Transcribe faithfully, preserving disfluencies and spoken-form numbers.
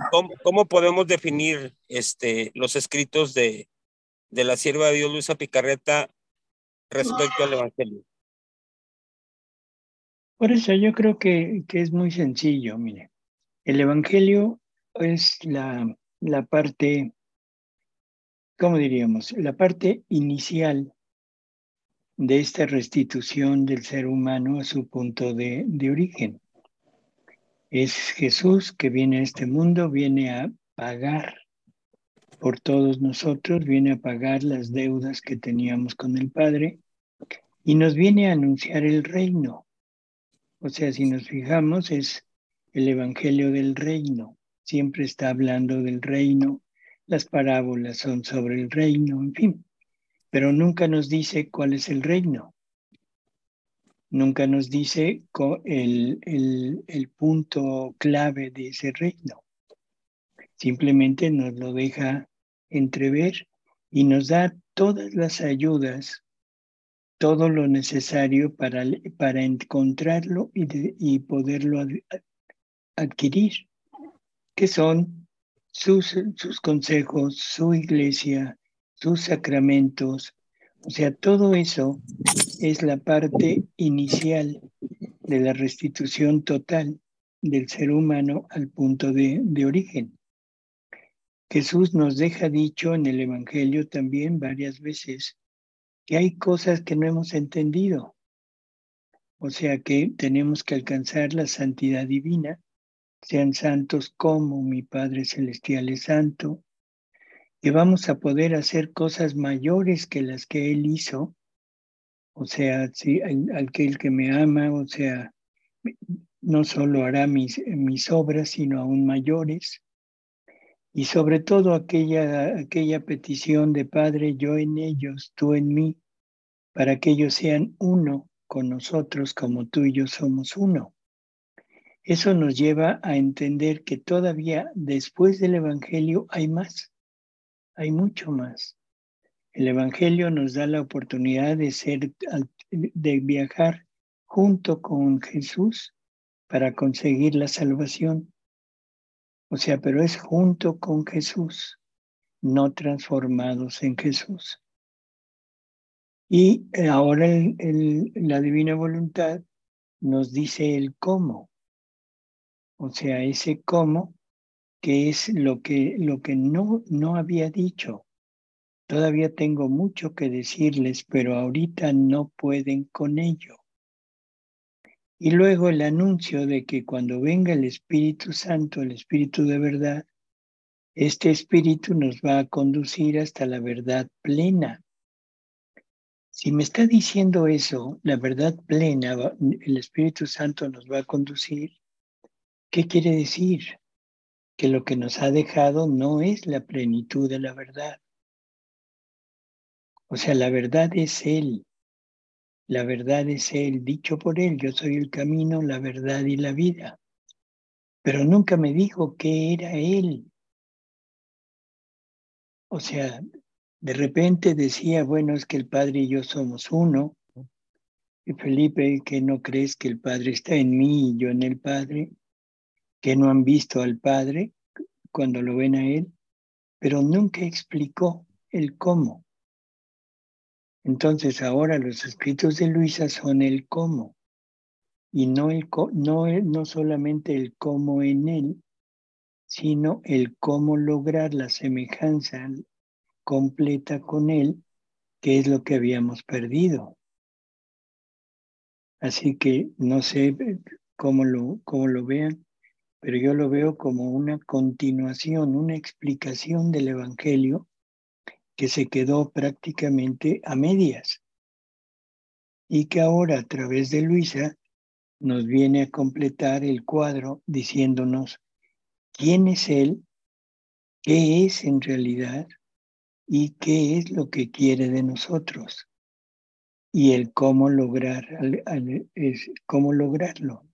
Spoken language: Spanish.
¿cómo, cómo podemos definir este, los escritos de, de la sierva de Dios Luisa Picarreta respecto al Evangelio? Por eso yo creo que, que es muy sencillo, mire. El Evangelio es la, la parte, ¿cómo diríamos? La parte inicial de esta restitución del ser humano a su punto de, de origen. Es Jesús que viene a este mundo, viene a pagar por todos nosotros, viene a pagar las deudas que teníamos con el Padre y nos viene a anunciar el reino. O sea, si nos fijamos, es el Evangelio del reino. Siempre está hablando del reino, las parábolas son sobre el reino, en fin. Pero nunca nos dice cuál es el reino. Nunca nos dice el, el, el punto clave de ese reino. Simplemente nos lo deja entrever y nos da todas las ayudas, todo lo necesario para, para encontrarlo y, de, y poderlo ad, adquirir, que son sus, sus consejos, su iglesia, sus sacramentos. O sea, todo eso es la parte inicial de la restitución total del ser humano al punto de, de origen. Jesús nos deja dicho en el Evangelio también varias veces que hay cosas que no hemos entendido. O sea que tenemos que alcanzar la santidad divina. Sean santos como mi Padre Celestial es santo. Que vamos a poder hacer cosas mayores que las que Él hizo. O sea, si, aquel que me ama, o sea, no solo hará mis, mis obras, sino aún mayores. Y sobre todo aquella, aquella petición de Padre, yo en ellos, tú en mí, para que ellos sean uno con nosotros como tú y yo somos uno. Eso nos lleva a entender que todavía después del Evangelio hay más, hay mucho más. El Evangelio nos da la oportunidad de ser, de viajar junto con Jesús para conseguir la salvación. O sea, pero es junto con Jesús, no transformados en Jesús. Y ahora el, el, la divina voluntad nos dice el cómo. O sea, ese cómo que es lo que, lo que no, no había dicho. Todavía tengo mucho que decirles, pero ahorita no pueden con ello. Y luego el anuncio de que cuando venga el Espíritu Santo, el Espíritu de verdad, este Espíritu nos va a conducir hasta la verdad plena. Si me está diciendo eso, la verdad plena, el Espíritu Santo nos va a conducir, ¿qué quiere decir? Que lo que nos ha dejado no es la plenitud de la verdad. O sea, la verdad es Él. La verdad es Él, dicho por Él, yo soy el camino, la verdad y la vida. Pero nunca me dijo qué era Él. O sea, de repente decía, bueno, es que el Padre y yo somos uno. Y Felipe, que no crees que el Padre está en mí y yo en el Padre, que no han visto al Padre cuando lo ven a Él, pero nunca explicó el cómo. Entonces ahora los escritos de Luisa son el cómo. Y no, el, no, no solamente el cómo en Él, sino el cómo lograr la semejanza completa con Él, que es lo que habíamos perdido. Así que no sé cómo lo, cómo lo vean, pero yo lo veo como una continuación, una explicación del Evangelio que se quedó prácticamente a medias y que ahora a través de Luisa nos viene a completar el cuadro diciéndonos quién es Él, qué es en realidad y qué es lo que quiere de nosotros y el cómo lograr, es, cómo lograrlo.